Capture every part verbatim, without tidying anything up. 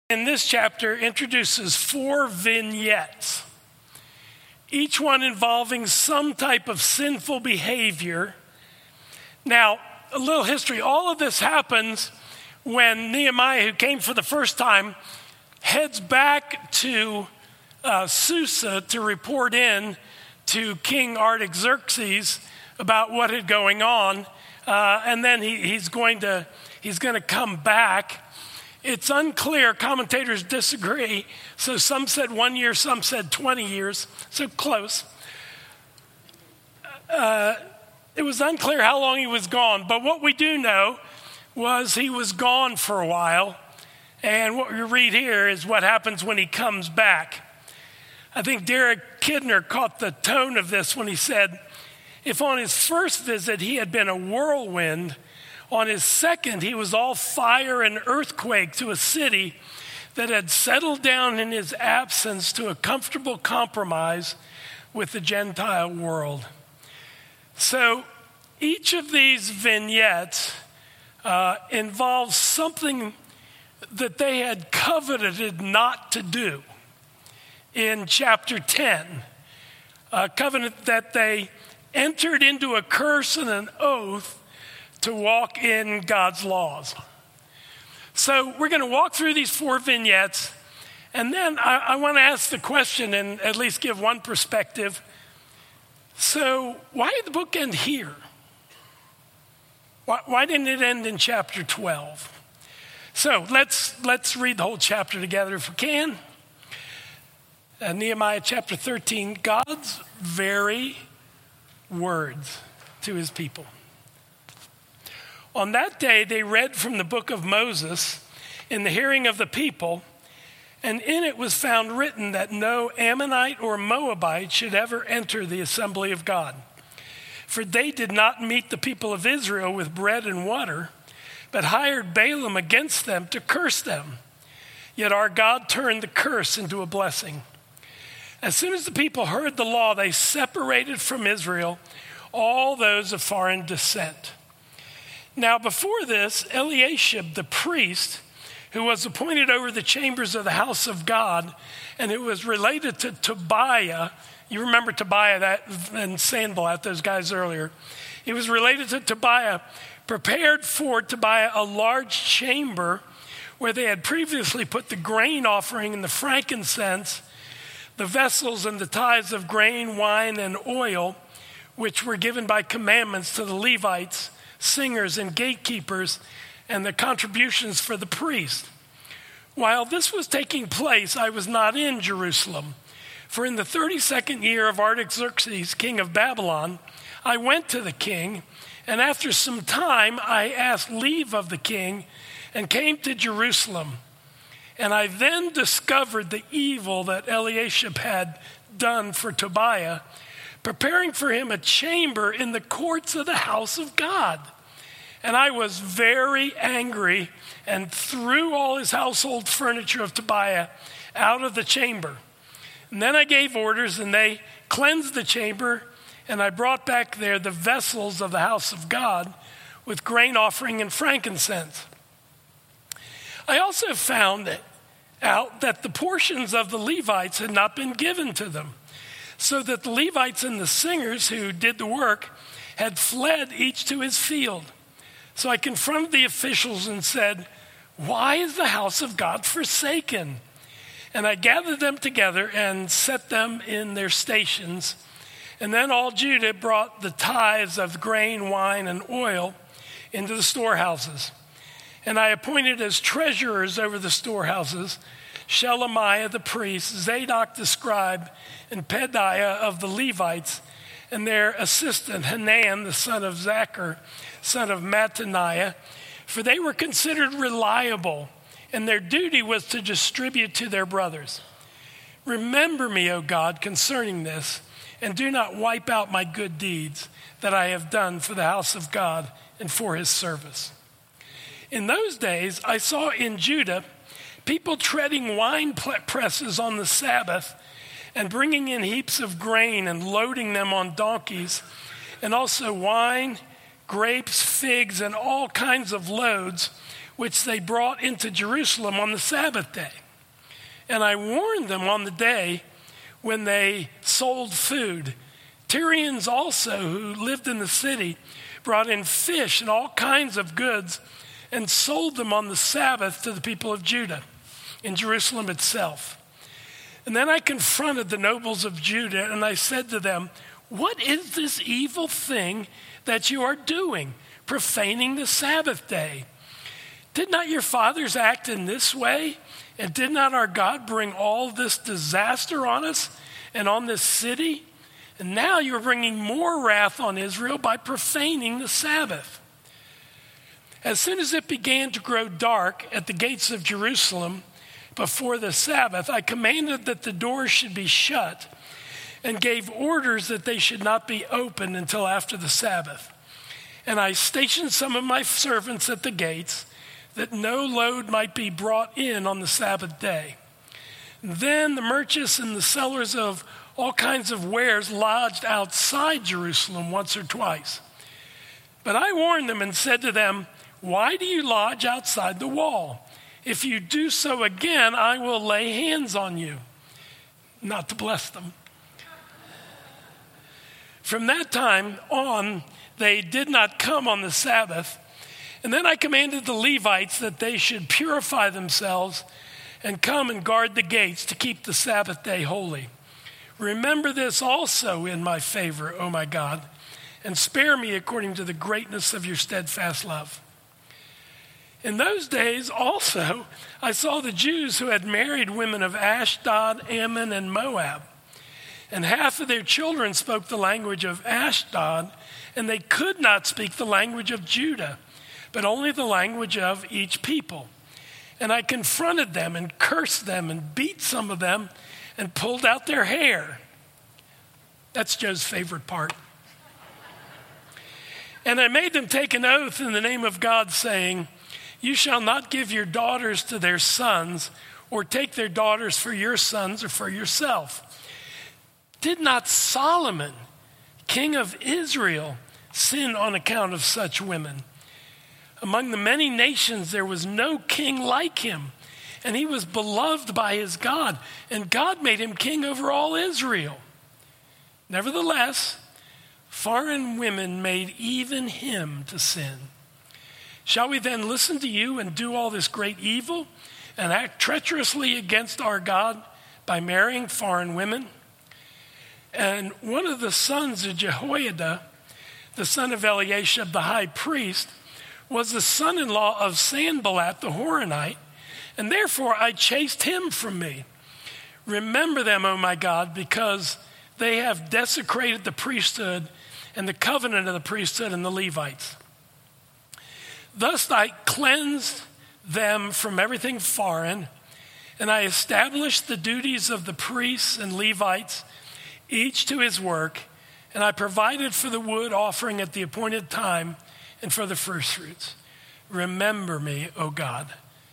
in this chapter introduces four vignettes, each one involving some type of sinful behavior. Now, a little history. All of this happens when Nehemiah, who came for the first time, heads back to uh, Susa to report in to King Artaxerxes about what had going on, uh, and then he, he's going to he's going to come back. It's unclear. Commentators disagree. So some said one year, some said twenty years. So close. Uh, it was unclear how long he was gone. But what we do know was he was gone for a while. And what we read here is what happens when he comes back. I think Derek Kidner caught the tone of this when he said, if on his first visit he had been a whirlwind, on his second he was all fire and earthquake to a city that had settled down in his absence to a comfortable compromise with the Gentile world. So each of these vignettes uh, involves something that they had coveted not to do. In chapter ten, a covenant that they entered into a curse and an oath to walk in God's laws. So we're going to walk through these four vignettes, and then I, I want to ask the question and at least give one perspective. So why did the book end here? Why, why didn't it end in chapter twelve? So let's let's read the whole chapter together if we can. Uh, Nehemiah chapter thirteen, God's very words to his people. On that day, they read from the book of Moses in the hearing of the people, and in it was found written that no Ammonite or Moabite should ever enter the assembly of God. For they did not meet the people of Israel with bread and water, but hired Balaam against them to curse them. Yet our God turned the curse into a blessing. As soon as the people heard the law, they separated from Israel all those of foreign descent. Now, before this, Eliashib, the priest, who was appointed over the chambers of the house of God, and who was related to Tobiah, you remember Tobiah that, and Sanballat, those guys earlier. He was related to Tobiah, prepared for Tobiah a large chamber where they had previously put the grain offering and the frankincense, the vessels and the tithes of grain, wine, and oil, which were given by commandments to the Levites, singers, and gatekeepers, and the contributions for the priest. While this was taking place, I was not in Jerusalem, for in the thirty-second year of Artaxerxes, king of Babylon, I went to the king, and after some time I asked leave of the king and came to Jerusalem. And I then discovered the evil that Eliashib had done for Tobiah, preparing for him a chamber in the courts of the house of God. And I was very angry and threw all his household furniture of Tobiah out of the chamber. And then I gave orders, and they cleansed the chamber, and I brought back there the vessels of the house of God with grain offering and frankincense. I also found out that the portions of the Levites had not been given to them, so that the Levites and the singers who did the work had fled each to his field. So I confronted the officials and said, "Why is the house of God forsaken?" And I gathered them together and set them in their stations. And then all Judah brought the tithes of grain, wine, and oil into the storehouses. And I appointed as treasurers over the storehouses Shelemiah the priest, Zadok the scribe, and Pedaiah of the Levites, and their assistant Hanan the son of Zachar, son of Mattaniah, for they were considered reliable, and their duty was to distribute to their brothers. Remember me, O God, concerning this, and do not wipe out my good deeds that I have done for the house of God and for his service. In those days, I saw in Judah people treading wine presses on the Sabbath and bringing in heaps of grain and loading them on donkeys, and also wine, grapes, figs, and all kinds of loads which they brought into Jerusalem on the Sabbath day. And I warned them on the day when they sold food. Tyrians also, who lived in the city, brought in fish and all kinds of goods and sold them on the Sabbath to the people of Judah in Jerusalem itself. And then I confronted the nobles of Judah, and I said to them, "What is this evil thing that you are doing, profaning the Sabbath day? Did not your fathers act in this way? And did not our God bring all this disaster on us and on this city? And now you're bringing more wrath on Israel by profaning the Sabbath." As soon as it began to grow dark at the gates of Jerusalem before the Sabbath, I commanded that the doors should be shut and gave orders that they should not be opened until after the Sabbath. And I stationed some of my servants at the gates that no load might be brought in on the Sabbath day. Then the merchants and the sellers of all kinds of wares lodged outside Jerusalem once or twice. But I warned them and said to them, "Why do you lodge outside the wall? If you do so again, I will lay hands on you," not to bless them. From that time on, they did not come on the Sabbath. And then I commanded the Levites that they should purify themselves and come and guard the gates to keep the Sabbath day holy. Remember this also in my favor, O my God, and spare me according to the greatness of your steadfast love. In those days also, I saw the Jews who had married women of Ashdod, Ammon, and Moab. And half of their children spoke the language of Ashdod, and they could not speak the language of Judah, but only the language of each people. And I confronted them and cursed them and beat some of them and pulled out their hair. That's Joe's favorite part. And I made them take an oath in the name of God, saying, "You shall not give your daughters to their sons, or take their daughters for your sons or for yourself." Did not Solomon, king of Israel, sin on account of such women? Among the many nations there was no king like him, and he was beloved by his God, and God made him king over all Israel. Nevertheless, foreign women made even him to sin. Shall we then listen to you and do all this great evil and act treacherously against our God by marrying foreign women? And one of the sons of Jehoiada, the son of Eliashib the high priest, was the son-in-law of Sanballat the Horonite, and therefore I chased him from me. Remember them, O my God, because they have desecrated the priesthood and the covenant of the priesthood and the Levites. Thus I cleansed them from everything foreign, and I established the duties of the priests and Levites, each to his work, and I provided for the wood offering at the appointed time and for the first fruits. Remember me, O God,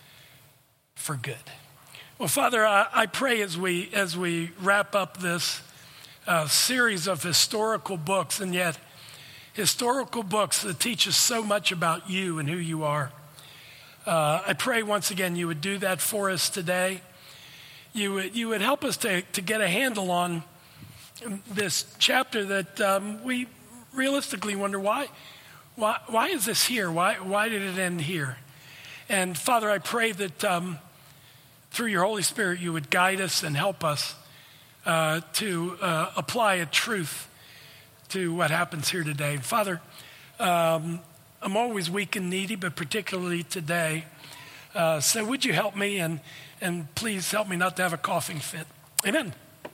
for good. Well, Father, I, I pray as we as we wrap up this uh, series of historical books, and yet historical books that teach us so much about you and who you are. Uh, I pray once again you would do that for us today. You would, you would help us to, to get a handle on this chapter that um, we realistically wonder why. Why, why is this here? Why, why did it end here? And Father, I pray that um, through your Holy Spirit, you would guide us and help us uh, to uh, apply a truth to what happens here today. Father, um, I'm always weak and needy, but particularly today. Uh, so would you help me, and, and please help me not to have a coughing fit. Amen.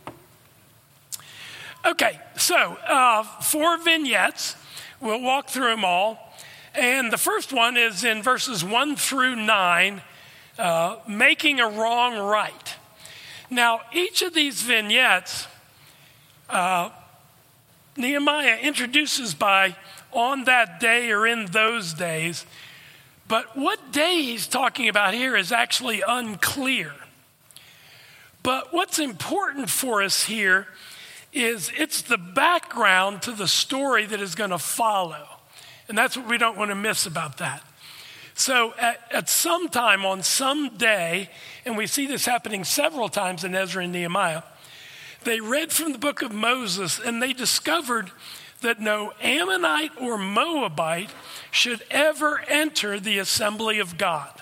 Okay, so uh, four vignettes. We'll walk through them all. And the first one is in verses one through nine, uh, making a wrong right. Now, each of these vignettes, uh, Nehemiah introduces by on that day or in those days. But what day he's talking about here is actually unclear. But what's important for us here is it's the background to the story that is going to follow. And that's what we don't want to miss about that. So at, at some time on some day, and we see this happening several times in Ezra and Nehemiah, they read from the book of Moses and they discovered that no Ammonite or Moabite should ever enter the assembly of God.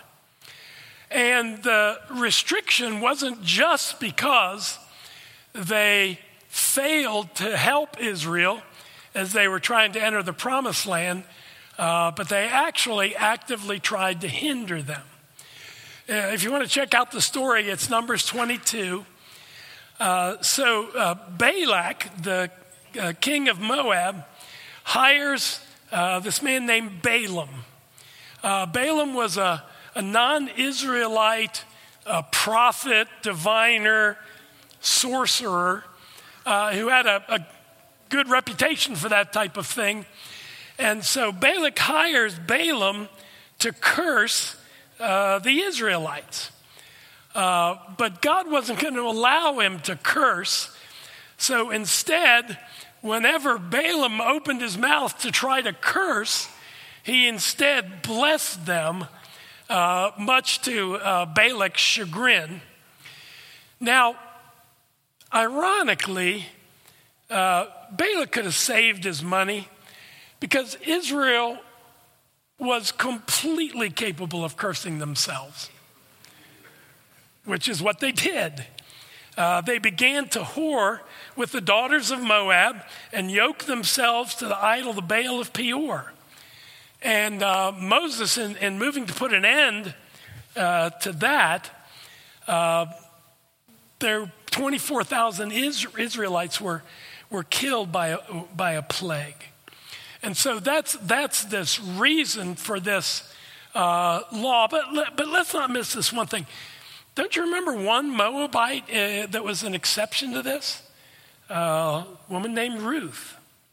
And the restriction wasn't just because they failed to help Israel as they were trying to enter the promised land, uh, but they actually actively tried to hinder them. Uh, if you want to check out the story, it's Numbers twenty-two. Uh, so uh, Balak, the uh, king of Moab, hires uh, this man named Balaam. Uh, Balaam was a, a non-Israelite uh, prophet, diviner, sorcerer, uh, who had a, a good reputation for that type of thing. And so Balak hires Balaam to curse uh, the Israelites. Uh, but God wasn't going to allow him to curse. So instead, whenever Balaam opened his mouth to try to curse, he instead blessed them, uh, much to uh, Balak's chagrin. Now, ironically, uh, Balak could have saved his money because Israel was completely capable of cursing themselves, which is what they did. Uh, they began to whore with the daughters of Moab and yoke themselves to the idol, the Baal of Peor. And uh, Moses, in, in moving to put an end uh, to that, uh, there twenty-four thousand Israelites were were killed by a, by a plague. And so that's that's this reason for this uh, law. But but let's not miss this one thing. Don't you remember one Moabite uh, that was an exception to this? Uh, a woman named Ruth.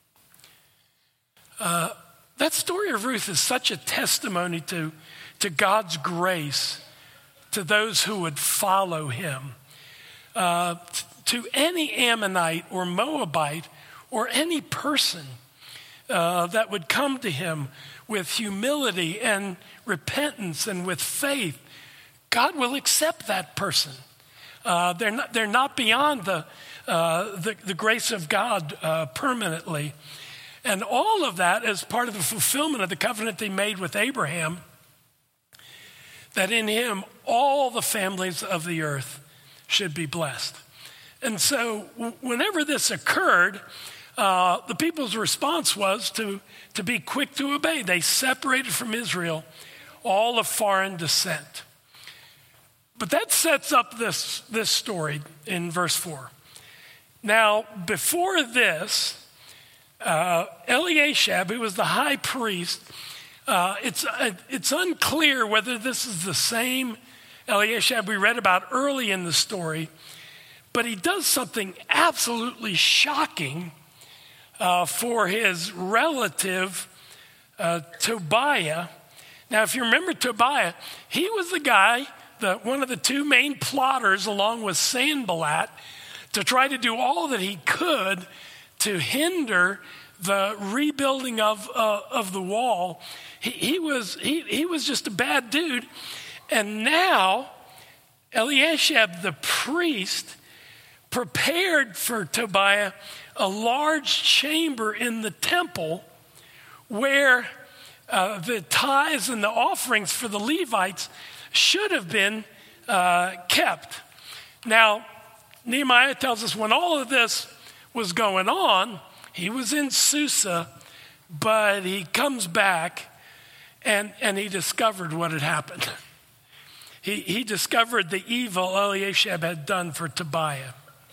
Uh, that story of Ruth is such a testimony to, to God's grace to those who would follow him. Uh, t- to any Ammonite or Moabite or any person uh, that would come to him with humility and repentance and with faith, God will accept that person. Uh, they're not, they're not beyond the, uh, the, the grace of God uh, permanently. And all of that is part of the fulfillment of the covenant they made with Abraham, that in him all the families of the earth should be blessed. And so w- whenever this occurred, uh, the people's response was to, to be quick to obey. They separated from Israel all of foreign descent. But that sets up this, this story in verse four. Now, before this, uh, Eliashib, who was the high priest, uh, it's, uh, it's unclear whether this is the same Eliashib we read about early in the story, but he does something absolutely shocking uh, for his relative, uh, Tobiah. Now, if you remember Tobiah, he was the guy, the, one of the two main plotters, along with Sanballat, to try to do all that he could to hinder the rebuilding of uh, of the wall. He, he was he he was just a bad dude, and now Eliashib the priest prepared for Tobiah a large chamber in the temple where uh, the tithes and the offerings for the Levites should have been uh, kept. Now, Nehemiah tells us when all of this was going on, he was in Susa, but he comes back and, and he discovered what had happened. He, he discovered the evil Eliashib had done for Tobiah.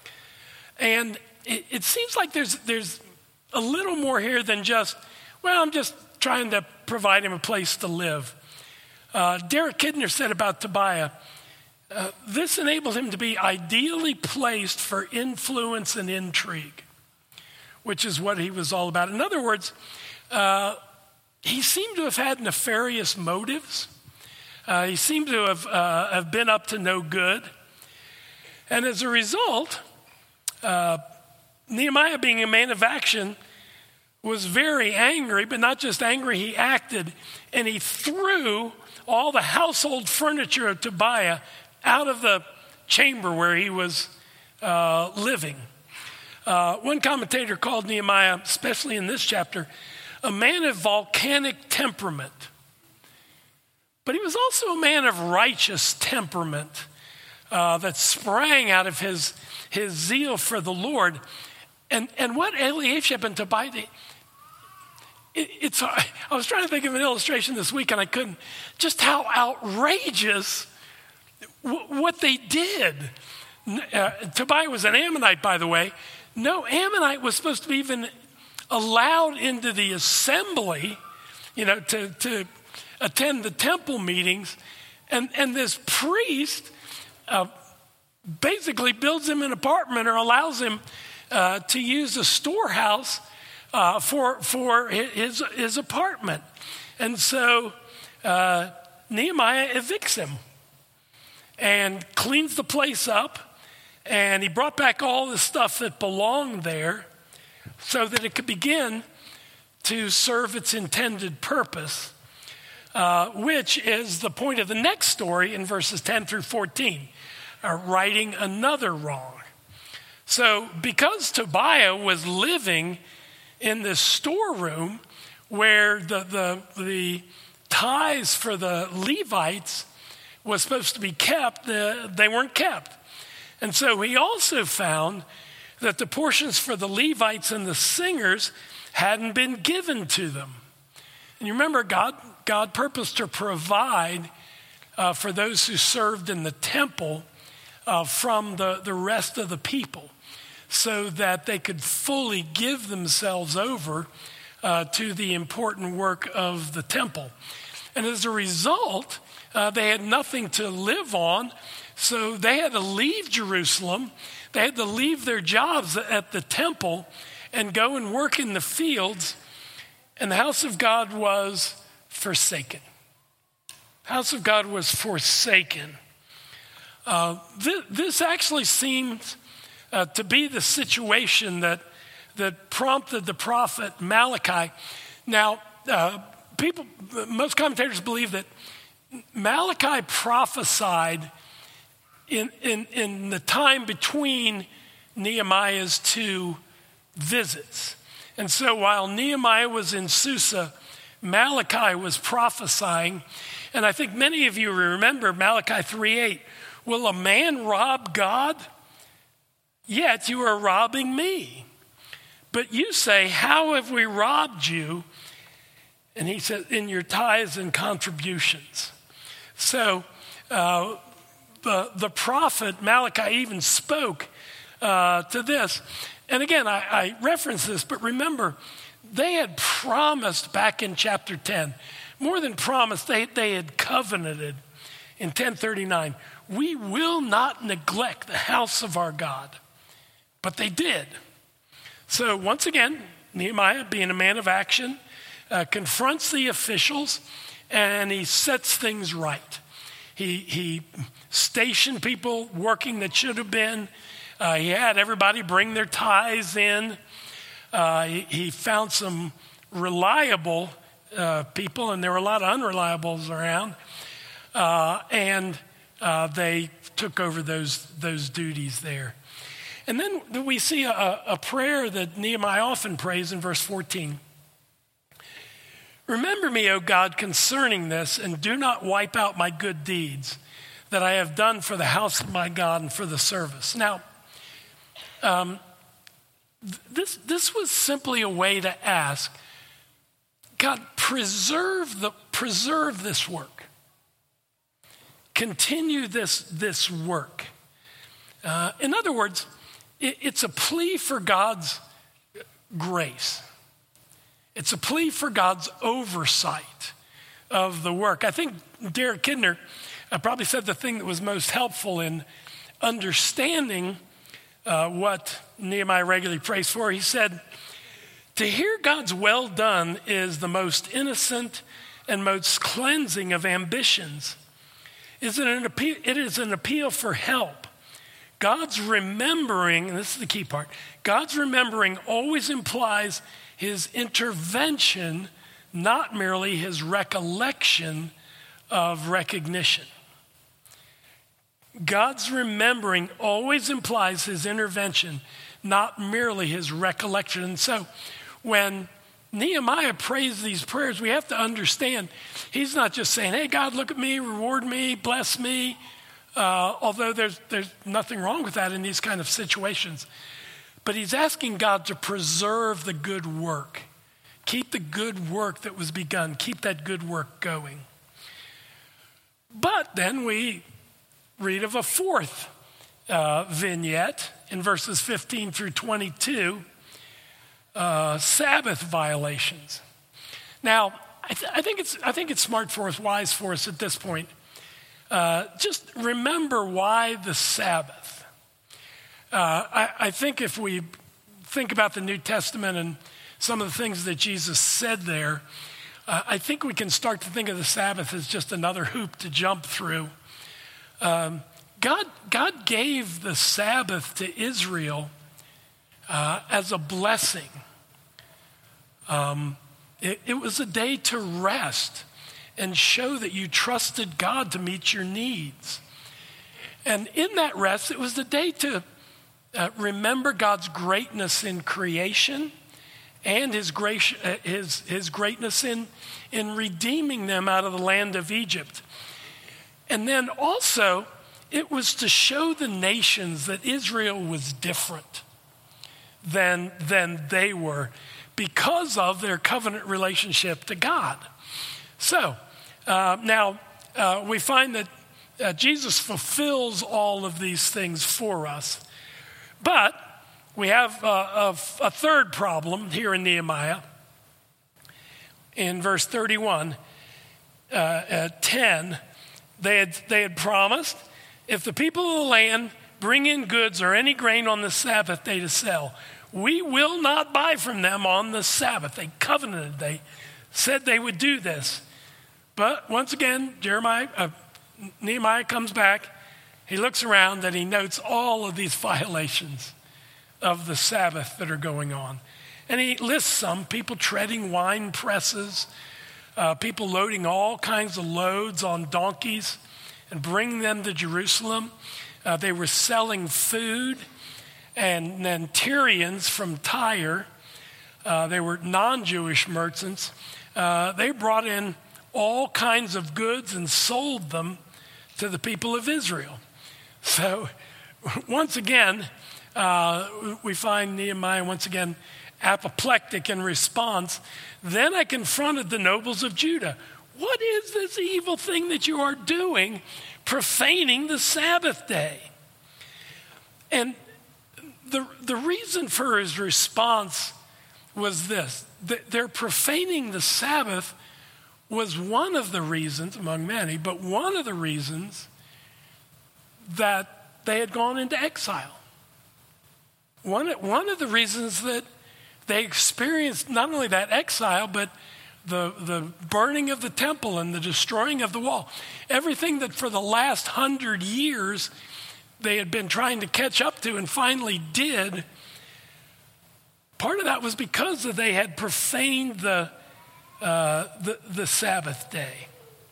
And it, it seems like there's, there's a little more here than just, well, I'm just trying to provide him a place to live. Uh, Derek Kidner said about Tobiah, uh, this enabled him to be ideally placed for influence and intrigue, which is what he was all about. In other words, uh, he seemed to have had nefarious motives. Uh, he seemed to have, uh, have been up to no good. And as a result, uh, Nehemiah, being a man of action, was very angry, but not just angry, he acted, and he threw all the household furniture of Tobiah out of the chamber where he was uh, living. Uh, one commentator called Nehemiah, especially in this chapter, a man of volcanic temperament. But he was also a man of righteous temperament uh, that sprang out of his, his zeal for the Lord. And, and what Eliashib and Tobiah did, it, it's, I was trying to think of an illustration this week and I couldn't. Just how outrageous w- what they did. Uh, Tobiah was an Ammonite, by the way. No Ammonite was supposed to be even allowed into the assembly, you know, to, to attend the temple meetings. And, and this priest uh, basically builds him an apartment or allows him uh, to use a storehouse uh, for, for his, his apartment. And so uh, Nehemiah evicts him and cleans the place up. And he brought back all the stuff that belonged there so that it could begin to serve its intended purpose, uh, which is the point of the next story in verses ten through fourteen, uh, righting another wrong. So because Tobiah was living in this storeroom where the, the, the tithes for the Levites was supposed to be kept, the, they weren't kept. And so he also found that the portions for the Levites and the singers hadn't been given to them. And you remember, God, God purposed to provide uh, for those who served in the temple uh, from the, the rest of the people so that they could fully give themselves over uh, to the important work of the temple. And as a result, uh, they had nothing to live on. So they had to leave Jerusalem. They had to leave their jobs at the temple and go and work in the fields. And the house of God was forsaken. The house of God was forsaken. Uh, th- this actually seems uh, to be the situation that, that prompted the prophet Malachi. Now, uh, people, most commentators believe that Malachi prophesied In, in, in the time between Nehemiah's two visits. And so while Nehemiah was in Susa, Malachi was prophesying. And I think many of you remember Malachi three eight. Will a man rob God? Yet you are robbing me. But you say, how have we robbed you? And he said, in your tithes and contributions. So, uh, The, the prophet Malachi even spoke uh, to this. And again, I, I reference this, but remember, they had promised back in chapter ten, more than promised, they, they had covenanted in ten thirty-nine, we will not neglect the house of our God. But they did. So once again, Nehemiah, being a man of action, uh, confronts the officials and he sets things right. He, he stationed people working that should have been. Uh, he had everybody bring their tithes in. Uh, he, he found some reliable uh, people, and there were a lot of unreliables around. Uh, and uh, they took over those, those duties there. And then we see a, a prayer that Nehemiah often prays in verse fourteen. Remember me, O God, concerning this, and do not wipe out my good deeds that I have done for the house of my God and for the service. Now, um, this, this was simply a way to ask, God, preserve, the, preserve this work. Continue this, this work. Uh, in other words, it, it's a plea for God's grace. It's a plea for God's oversight of the work. I think Derek Kidner uh, probably said the thing that was most helpful in understanding uh, what Nehemiah regularly prays for. He said, to hear God's well done is the most innocent and most cleansing of ambitions. It is an appeal, it is an appeal for help, God's remembering, and this is the key part, God's remembering always implies his intervention, not merely his recollection of recognition. God's remembering always implies his intervention, not merely his recollection. And so when Nehemiah prays these prayers, we have to understand he's not just saying, hey, God, look at me, reward me, bless me. Uh, although there's, there's nothing wrong with that in these kind of situations. But he's asking God to preserve the good work. Keep the good work that was begun. Keep that good work going. But then we read of a fourth uh, vignette in verses fifteen through twenty-two, uh, Sabbath violations. Now, I, th- I think it's I think it's smart for us, wise for us at this point. Uh, just remember why the Sabbath. Uh, I, I think if we think about the New Testament and some of the things that Jesus said there, uh, I think we can start to think of the Sabbath as just another hoop to jump through. Um, God, God gave the Sabbath to Israel uh, as a blessing. Um, it, it was a day to rest and show that you trusted God to meet your needs. And in that rest, it was the day to uh, remember God's greatness in creation and his, grace, uh, his, his greatness in, in redeeming them out of the land of Egypt. And then also, it was to show the nations that Israel was different than, than they were because of their covenant relationship to God. So, uh, now uh, we find that uh, Jesus fulfills all of these things for us. But we have uh, a, a third problem here in Nehemiah. In verse thirty-one, uh, at ten, they had, they had promised, if the people of the land bring in goods or any grain on the Sabbath day to sell, we will not buy from them on the Sabbath. They covenanted, they said they would do this. But once again, Jeremiah, uh, Nehemiah comes back. He looks around and he notes all of these violations of the Sabbath that are going on. And he lists some, people treading wine presses, uh, people loading all kinds of loads on donkeys and bringing them to Jerusalem. Uh, they were selling food. And then Tyrians from Tyre, uh, they were non-Jewish merchants. Uh, they brought in all kinds of goods and sold them to the people of Israel. So once again, uh, we find Nehemiah once again apoplectic in response. Then I confronted the nobles of Judah. What is this evil thing that you are doing, profaning the Sabbath day? And the, the reason for his response was this. They're profaning the Sabbath was one of the reasons, among many, but one of the reasons that they had gone into exile. One, one of the reasons that they experienced not only that exile, but the, the burning of the temple and the destroying of the wall. Everything that for the last hundred years they had been trying to catch up to and finally did, part of that was because of they had profaned the Uh, the, the Sabbath day.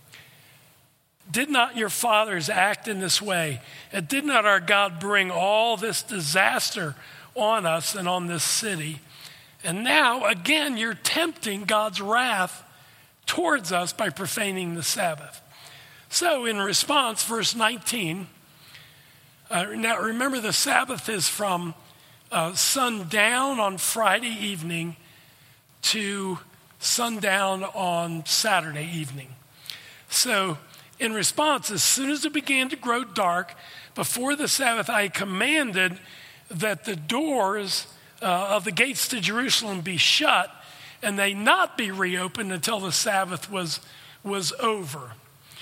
Did not your fathers act in this way? And did not our God bring all this disaster on us and on this city? And now, again, you're tempting God's wrath towards us by profaning the Sabbath. So in response, verse nineteen, uh, now remember the Sabbath is from uh, sundown on Friday evening to sundown on Saturday evening. So in response, as soon as it began to grow dark, before the Sabbath, I commanded that the doors uh, of the gates to Jerusalem be shut and they not be reopened until the Sabbath was, was over.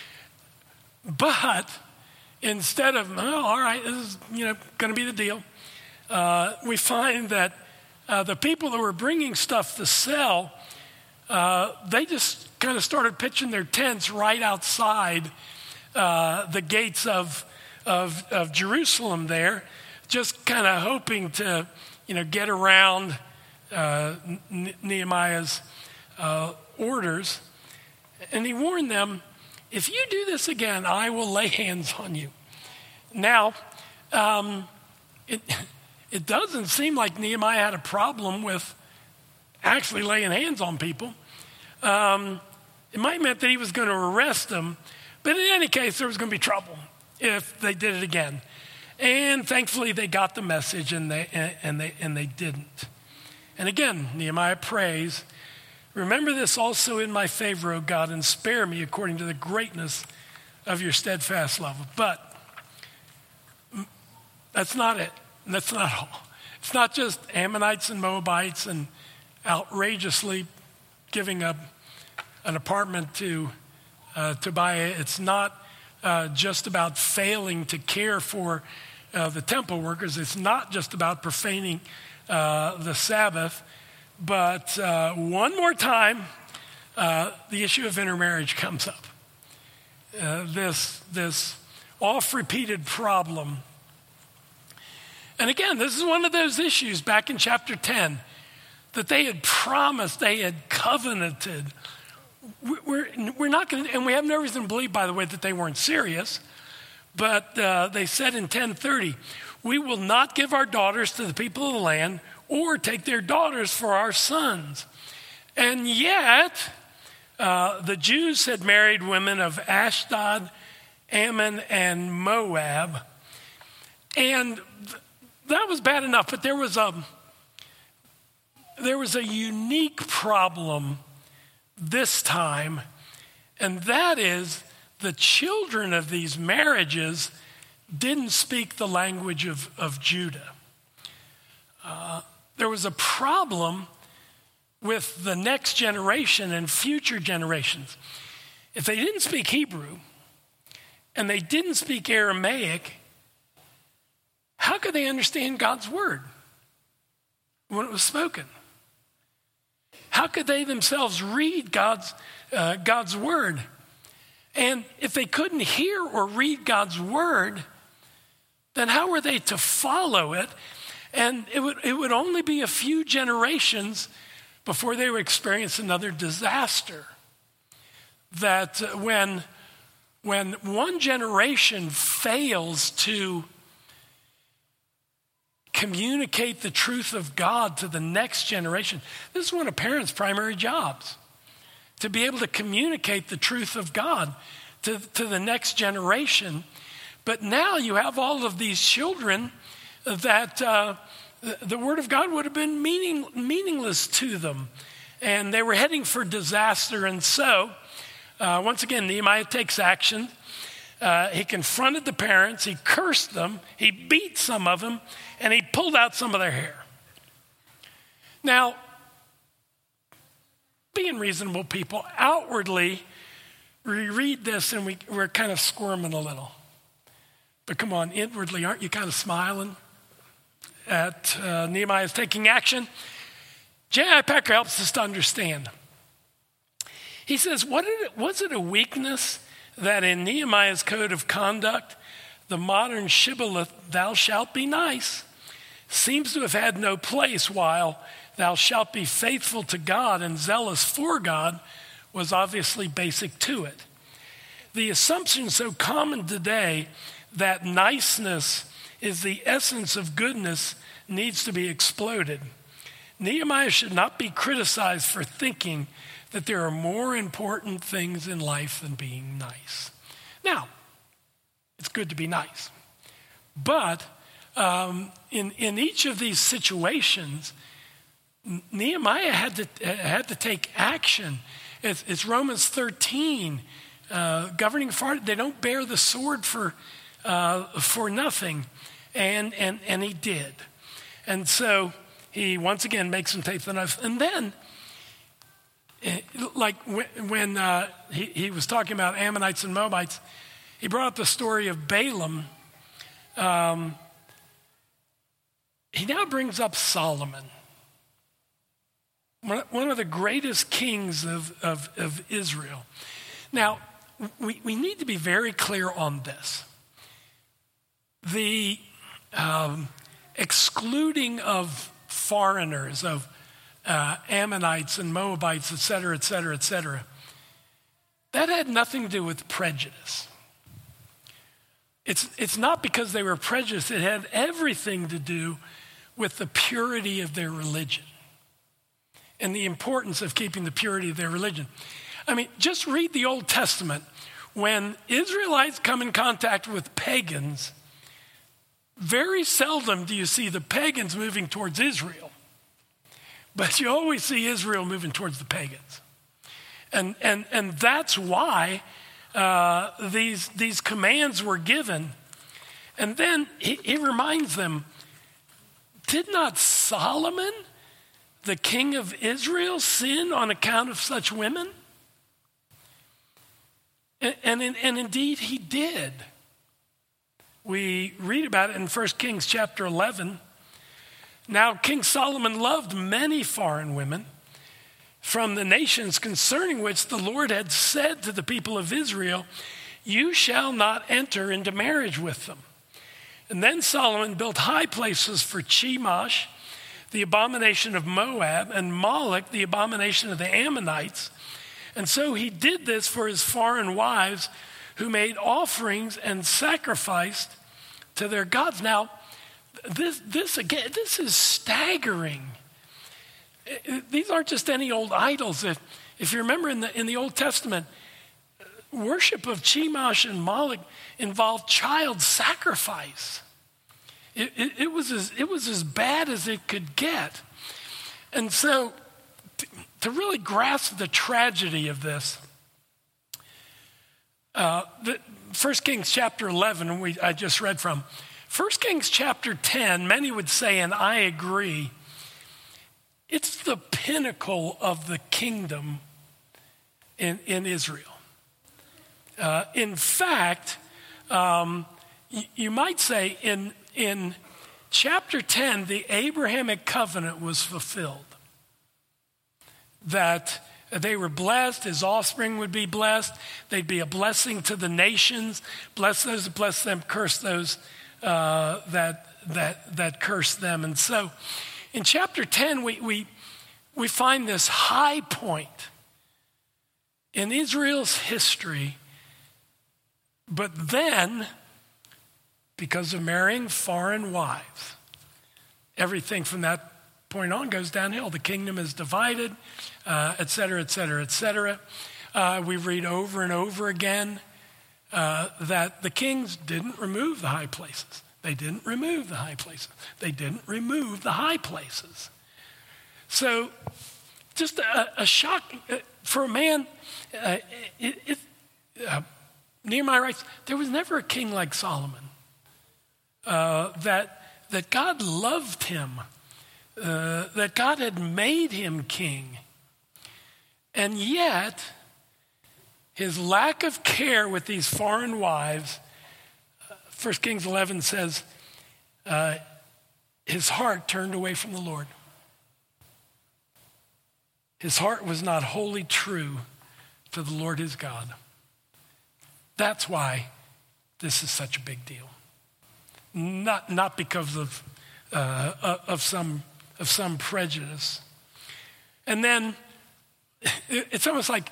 But instead of, oh, all right, this is you know going to be the deal, uh, we find that uh, the people that were bringing stuff to sell, Uh, they just kind of started pitching their tents right outside uh, the gates of, of, of Jerusalem there, just kind of hoping to, you know, get around uh, Nehemiah's uh, orders. And he warned them, if you do this again, I will lay hands on you. Now, um, it, it doesn't seem like Nehemiah had a problem with actually laying hands on people. Um, it might meant that he was going to arrest them, but in any case, there was going to be trouble if they did it again. And thankfully, they got the message, and they and they and they didn't. And again, Nehemiah prays, remember this also in my favor, O God, and spare me according to the greatness of your steadfast love. But that's not it. That's not all. It's not just Ammonites and Moabites and outrageously giving up an apartment to uh, Tobiah. It's not uh, just about failing to care for uh, the temple workers. It's not just about profaning uh, the Sabbath. But uh, one more time, uh, the issue of intermarriage comes up. Uh, this, this oft-repeated problem. And again, this is one of those issues back in chapter ten that they had promised, they had covenanted. We're, we're not going to, and we have no reason to believe, by the way, that they weren't serious. But uh, they said in ten thirty, we will not give our daughters to the people of the land or take their daughters for our sons. And yet, uh, the Jews had married women of Ashdod, Ammon, and Moab. And th- that was bad enough, but there was a, there was a unique problem this time, and that is the children of these marriages didn't speak the language of, of Judah. Uh, there was a problem with the next generation and future generations. If they didn't speak Hebrew and they didn't speak Aramaic, how could they understand God's word when it was spoken? How could they themselves read God's, uh, God's word? And if they couldn't hear or read God's word, then how were they to follow it? And it would, it would only be a few generations before they would experience another disaster. That uh, when, when one generation fails to communicate the truth of God to the next generation, this is one of parents' primary jobs, to be able to communicate the truth of God to, to the next generation. But now you have all of these children that uh, the, the word of God would have been meaning, meaningless to them. And they were heading for disaster. And so, uh, once again, Nehemiah takes action. Uh, he confronted the parents. He cursed them. He beat some of them. And he pulled out some of their hair. Now, being reasonable people, outwardly, we read this and we, we're kind of squirming a little. But come on, inwardly, aren't you kind of smiling at uh, Nehemiah's taking action? J I. Packer helps us to understand. He says, what it, was it a weakness that in Nehemiah's code of conduct, the modern shibboleth, thou shalt be nice, seems to have had no place, while thou shalt be faithful to God and zealous for God was obviously basic to it. The assumption so common today that niceness is the essence of goodness needs to be exploded. Nehemiah should not be criticized for thinking that there are more important things in life than being nice. Now, it's good to be nice. But um, in, in each of these situations, Nehemiah had to, had to take action. It's, it's Romans thirteen, uh, governing authority. They don't bear the sword for, uh, for nothing. And, and, and he did. And so he once again makes them take the knife. And then, like when uh, he, he was talking about Ammonites and Moabites, he brought up the story of Balaam. Um, he now brings up Solomon, one of the greatest kings of, of, of Israel. Now, we, we need to be very clear on this. the um, excluding of foreigners, of uh, Ammonites and Moabites, et cetera, et cetera, et cetera, that had nothing to do with prejudice. It's, it's not because they were prejudiced. It had everything to do with the purity of their religion and the importance of keeping the purity of their religion. I mean, just read the Old Testament. When Israelites come in contact with pagans, very seldom do you see the pagans moving towards Israel, but you always see Israel moving towards the pagans. And, and, and that's why uh, these, these commands were given. And then he, he reminds them, did not Solomon, the king of Israel, sin on account of such women? And, and, and indeed he did. We read about it in First Kings chapter eleven. Now King Solomon loved many foreign women from the nations concerning which the Lord had said to the people of Israel, you shall not enter into marriage with them. And then Solomon built high places for Chemosh, the abomination of Moab, and Moloch, the abomination of the Ammonites. And so he did this for his foreign wives who made offerings and sacrificed to their gods. Now, this, this again, this is staggering. These aren't just any old idols. If, if you remember in the, in the Old Testament, worship of Chemosh and Moloch involved child sacrifice. It, it, it, was as, it was as bad as it could get. And so to, to really grasp the tragedy of this, uh, the, First Kings chapter eleven, we, I just read from. First Kings chapter ten, many would say, and I agree, it's the pinnacle of the kingdom in, in Israel. Uh, in fact, um, you, you might say in, in chapter ten, the Abrahamic covenant was fulfilled. That they were blessed, his offspring would be blessed, they'd be a blessing to the nations, bless those that bless them, curse those uh, that, that, that curse them. And so in chapter ten, we, we, we find this high point in Israel's history. But then, because of marrying foreign wives, everything from that point on goes downhill. The kingdom is divided, uh, et cetera, et cetera, et cetera. Uh, we read over and over again uh, that the kings didn't remove the high places. They didn't remove the high places. They didn't remove the high places. So just a, a shock for a man. Uh, it, it, uh, Nehemiah writes, there was never a king like Solomon, uh, that, that God loved him, uh, that God had made him king. And yet, his lack of care with these foreign wives, uh, First Kings eleven says, uh, his heart turned away from the Lord. His heart was not wholly true to the Lord his God. That's why this is such a big deal. Not, not because of, uh, of, some, of some prejudice. And then it's almost like,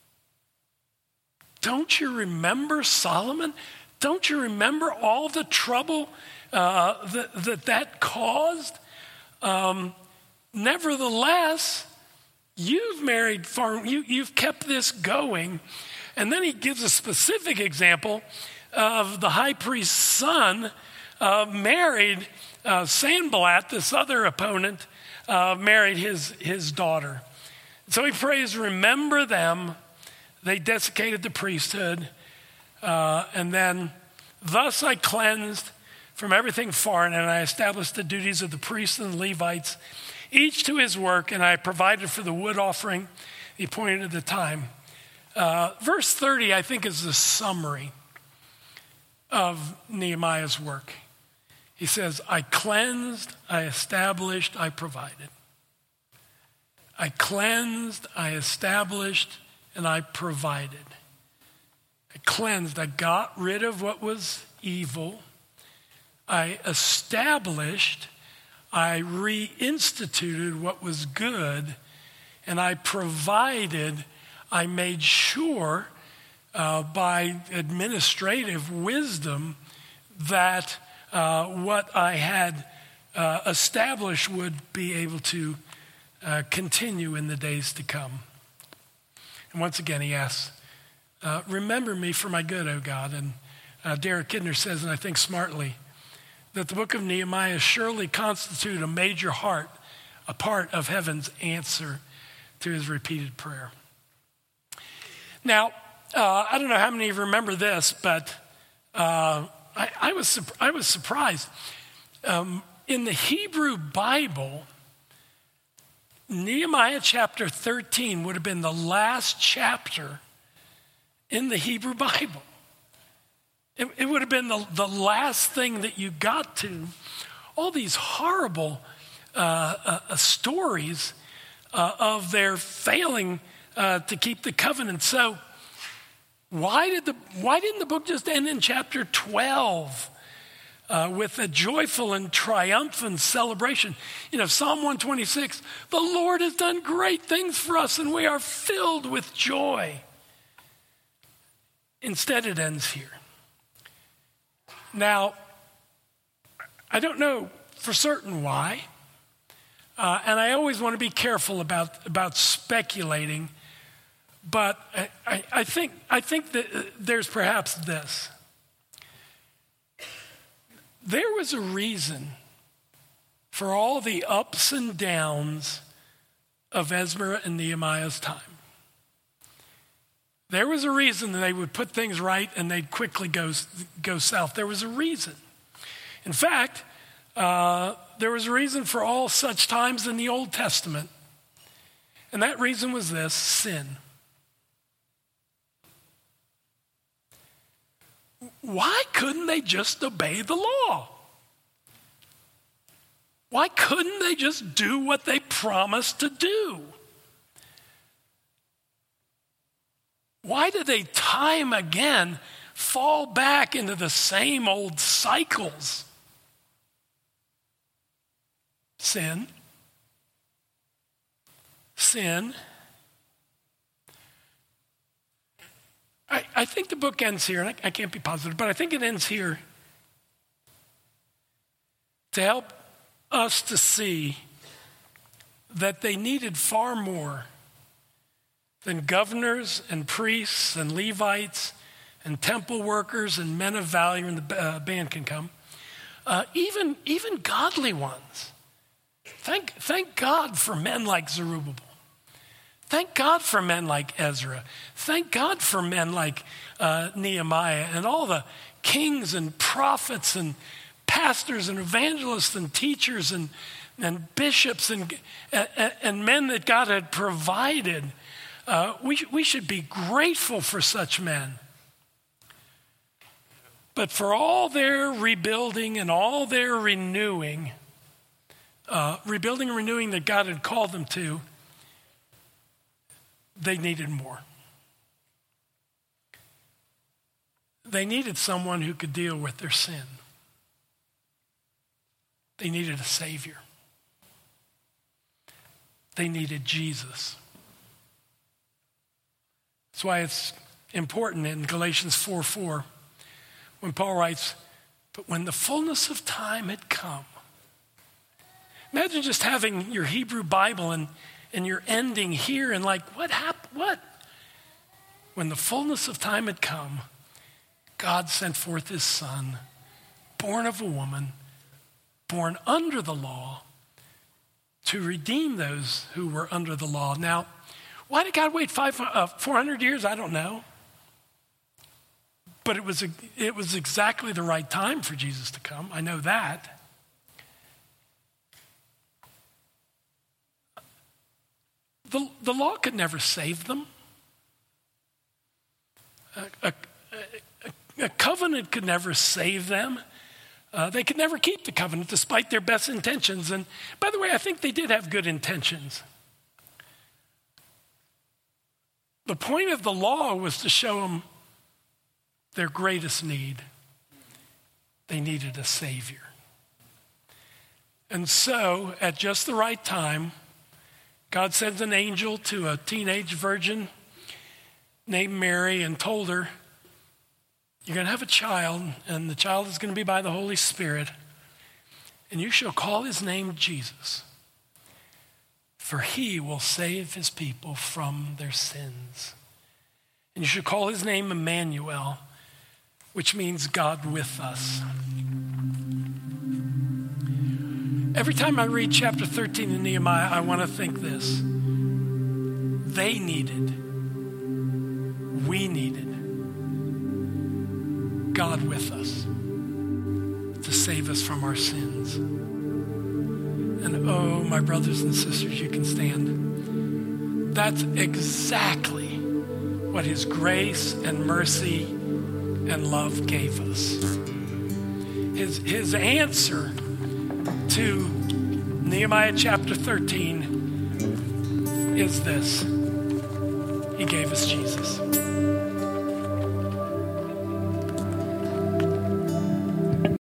don't you remember Solomon? Don't you remember all the trouble uh, that, that that caused? Um, nevertheless, you've married, foreign, you, you've kept this going. And then he gives a specific example of the high priest's son uh, married uh, Sanballat, this other opponent, uh, married his, his daughter. So he prays, remember them. They desiccated the priesthood. Uh, and then, thus I cleansed from everything foreign, and I established the duties of the priests and the Levites, each to his work, and I provided for the wood offering, the appointed at the time. Uh, verse thirty, I think, is the summary of Nehemiah's work. He says, I cleansed, I established, I provided. I cleansed, I established, and I provided. I cleansed, I got rid of what was evil. I established, I reinstituted what was good, and I provided, I made sure uh, by administrative wisdom that uh, what I had uh, established would be able to uh, continue in the days to come. And once again, he asks, uh, remember me for my good, O God. And uh, Derek Kidner says, and I think smartly, that the book of Nehemiah surely constituted a major heart, a part of heaven's answer to his repeated prayer. Now, uh, I don't know how many of you remember this, but uh, I, I was I was surprised. Um, in the Hebrew Bible, Nehemiah chapter thirteen would have been the last chapter in the Hebrew Bible. It, it would have been the, the last thing that you got to. All these horrible uh, uh, stories uh, of their failing uh, to keep the covenant. So why did the why didn't the book just end in chapter twelve uh, with a joyful and triumphant celebration? You know, Psalm one twenty-six, the Lord has done great things for us and we are filled with joy. Instead, it ends here. Now, I don't know for certain why, uh, and I always want to be careful about, about speculating, but I, I, I think I think that there's perhaps this. There was a reason for all the ups and downs of Ezra and Nehemiah's time. There was a reason that they would put things right and they'd quickly go, go south. There was a reason. In fact, uh, there was a reason for all such times in the Old Testament. And that reason was this: sin. Why couldn't they just obey the law? Why couldn't they just do what they promised to do? Why did they time again fall back into the same old cycles? Sin. Sin. I, I think the book ends here, and I, I can't be positive, but I think it ends here to help us to see that they needed far more than governors and priests and Levites and temple workers and men of value, and the uh, band can come. Uh, even, even godly ones. Thank, thank God for men like Zerubbabel. Thank God for men like Ezra. Thank God for men like uh, Nehemiah and all the kings and prophets and pastors and evangelists and teachers and, and bishops and, and, and men that God had provided. Uh, we, we should be grateful for such men. But for all their rebuilding and all their renewing, uh, rebuilding and renewing that God had called them to, they needed more. They needed someone who could deal with their sin. They needed a Savior. They needed Jesus. That's why it's important in Galatians four four when Paul writes, but when the fullness of time had come. Imagine just having your Hebrew Bible and, and you're ending here and like, what happened? What? When the fullness of time had come, God sent forth his Son, born of a woman, born under the law, to redeem those who were under the law. Now, why did God wait five, uh, four hundred years? I don't know. But it was, a, it was exactly the right time for Jesus to come. I know that. The, the law could never save them. A, a, a, a covenant could never save them. Uh, they could never keep the covenant despite their best intentions. And by the way, I think they did have good intentions. The point of the law was to show them their greatest need. They needed a Savior. And so, at just the right time, God sent an angel to a teenage virgin named Mary and told her, you're going to have a child, and the child is going to be by the Holy Spirit, and you shall call his name Jesus, for he will save his people from their sins. And you should call his name Emmanuel, which means God with us. Every time I read chapter thirteen in Nehemiah, I want to think this. They needed, we needed God with us to save us from our sins. And oh, my brothers and sisters, you can stand. That's exactly what his grace and mercy and love gave us. His, his answer to Nehemiah chapter thirteen is this. He gave us Jesus.